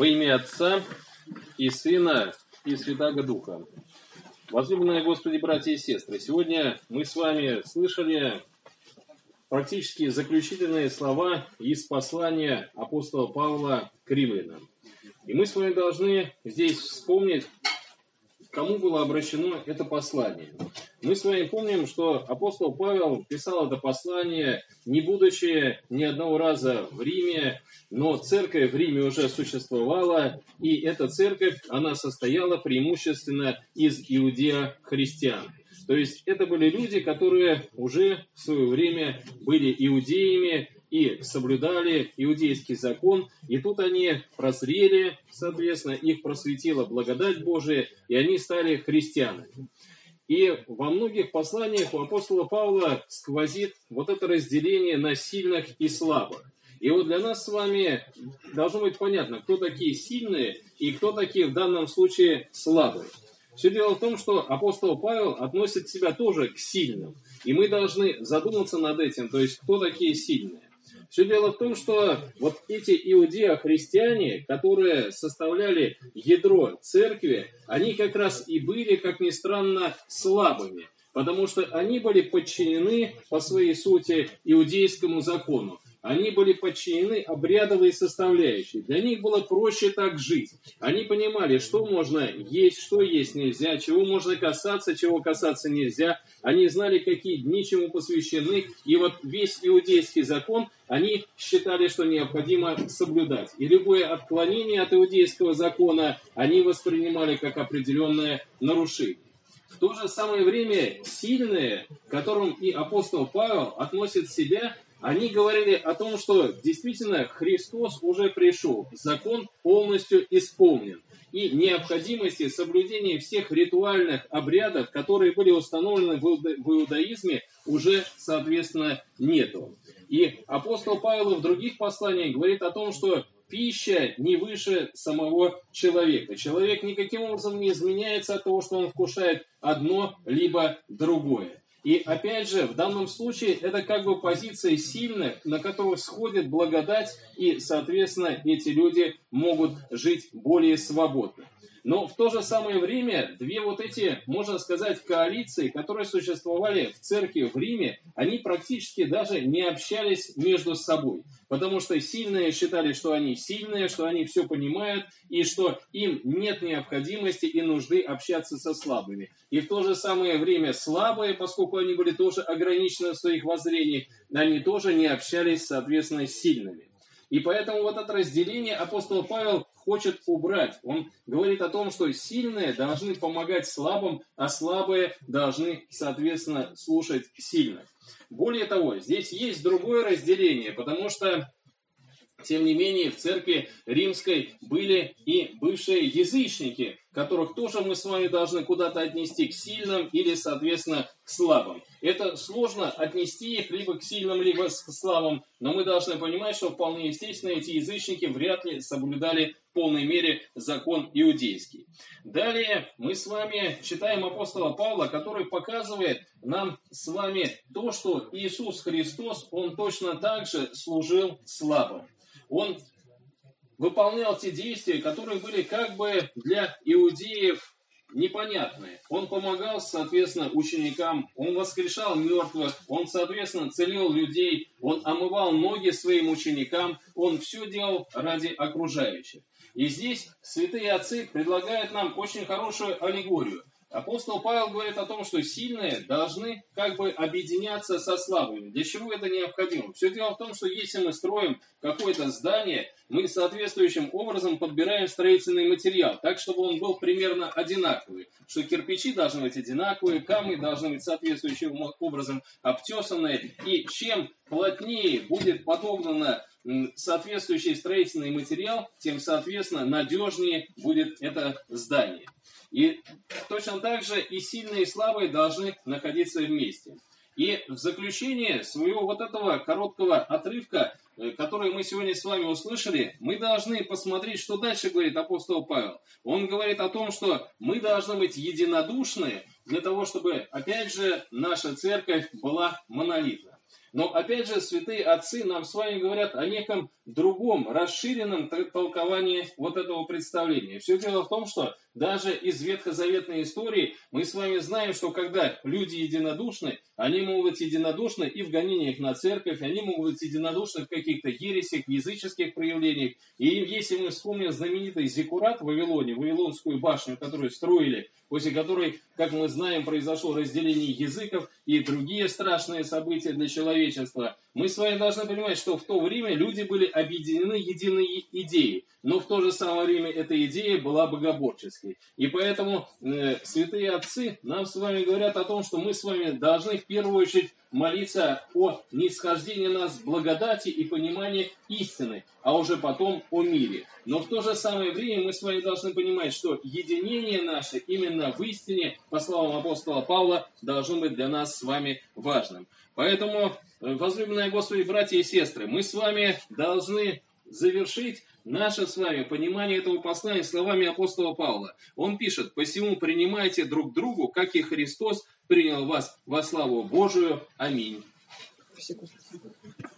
Во имя Отца и Сына и Святаго Духа. Возлюбленные Господи, братья и сестры, сегодня мы с вами слышали практически заключительные слова из послания апостола Павла к римлянам. И мы с вами должны здесь вспомнить, кому было обращено это послание. Мы с вами помним, что апостол Павел писал это послание, не будучи ни одного раза в Риме, но церковь в Риме уже существовала, и эта церковь, она состояла преимущественно из иудео-христиан. То есть это были люди, которые уже в свое время были иудеями и соблюдали иудейский закон, и тут они прозрели, соответственно, их просветила благодать Божия, и они стали христианами. И во многих посланиях у апостола Павла сквозит вот это разделение на сильных и слабых. И вот для нас с вами должно быть понятно, кто такие сильные и кто такие в данном случае слабые. Все дело в том, что апостол Павел относит себя тоже к сильным. И мы должны задуматься над этим, то есть кто такие сильные. Все дело в том, что вот эти иудео-христиане, которые составляли ядро церкви, они как раз и были, как ни странно, слабыми, потому что они были подчинены по своей сути иудейскому закону. Они были подчинены обрядовой составляющей. Для них было проще так жить. Они понимали, что можно есть, что есть нельзя, чего можно касаться, чего касаться нельзя. Они знали, какие дни чему посвящены. И вот весь иудейский закон они считали, что необходимо соблюдать. И любое отклонение от иудейского закона они воспринимали как определенное нарушение. В то же самое время сильные, к которым и апостол Павел относит себя, они говорили о том, что действительно Христос уже пришел, закон полностью исполнен, и необходимости соблюдения всех ритуальных обрядов, которые были установлены в иудаизме, уже, соответственно, нету. И апостол Павел в других посланиях говорит о том, что пища не выше самого человека. Человек никаким образом не изменяется от того, что он вкушает одно либо другое. И опять же, в данном случае, это как бы позиция сильных, на которых сходит благодать, и, соответственно, эти люди могут жить более свободно. Но в то же самое время, две вот эти, можно сказать, коалиции, которые существовали в церкви в Риме, они практически даже не общались между собой. Потому что сильные считали, что они сильные, что они все понимают, и что им нет необходимости и нужды общаться со слабыми. И в то же самое время слабые, поскольку они были тоже ограничены в своих воззрениях, они тоже не общались, соответственно, с сильными. И поэтому вот это разделение апостол Павел хочет убрать. Он говорит о том, что сильные должны помогать слабым, а слабые должны, соответственно, слушать сильных. Более того, здесь есть другое разделение, потому что, тем не менее, в церкви римской были и бывшие язычники, которых тоже мы с вами должны куда-то отнести к сильным или, соответственно, к слабым. Это сложно отнести их либо к сильным, либо к слабым, но мы должны понимать, что вполне естественно эти язычники вряд ли соблюдали в полной мере закон иудейский. Далее мы с вами читаем апостола Павла, который показывает нам с вами то, что Иисус Христос, Он точно так же служил слабым. Он выполнял те действия, которые были как бы для иудеев непонятные. Он помогал, соответственно, ученикам, он воскрешал мертвых, он, соответственно, целил людей, он омывал ноги своим ученикам, он все делал ради окружающих. И здесь святые отцы предлагают нам очень хорошую аллегорию. Апостол Павел говорит о том, что сильные должны как бы объединяться со слабыми. Для чего это необходимо? Все дело в том, что если мы строим какое-то здание, мы соответствующим образом подбираем строительный материал, так, чтобы он был примерно одинаковый. Что кирпичи должны быть одинаковые, камни должны быть соответствующим образом обтесанные. И чем плотнее будет подогнано соответствующий строительный материал, тем, соответственно, надежнее будет это здание. И точно так же и сильные, и слабые должны находиться вместе. И в заключение своего вот этого короткого отрывка, который мы сегодня с вами услышали, мы должны посмотреть, что дальше говорит апостол Павел. Он говорит о том, что мы должны быть единодушны для того, чтобы, опять же, наша церковь была монолитна. Но опять же, святые отцы нам с вами говорят о неком другом, расширенном толковании вот этого представления. Все дело в том, что даже из ветхозаветной истории мы с вами знаем, что когда люди единодушны, они могут быть единодушны и в гонениях на церковь, они могут быть единодушны в каких-то ересях, языческих проявлениях. И если мы вспомним знаменитый зиккурат в Вавилоне, Вавилонскую башню, которую строили, после которой, как мы знаем, произошло разделение языков и другие страшные события для человечества, мы с вами должны понимать, что в то время люди были объединены единой идеей, но в то же самое время эта идея была богоборческой. И поэтому святые отцы нам с вами говорят о том, что мы с вами должны в первую очередь молиться о нисхождении нас благодати и понимании истины, а уже потом о мире. Но в то же самое время мы с вами должны понимать, что единение наше именно в истине, по словам апостола Павла, должно быть для нас с вами важным. Поэтому, возлюбленные Господи, братья и сестры, мы с вами должны завершить наше с вами понимание этого послания словами апостола Павла. Он пишет: «Посему принимайте друг другу, как и Христос принял вас во славу Божию. Аминь».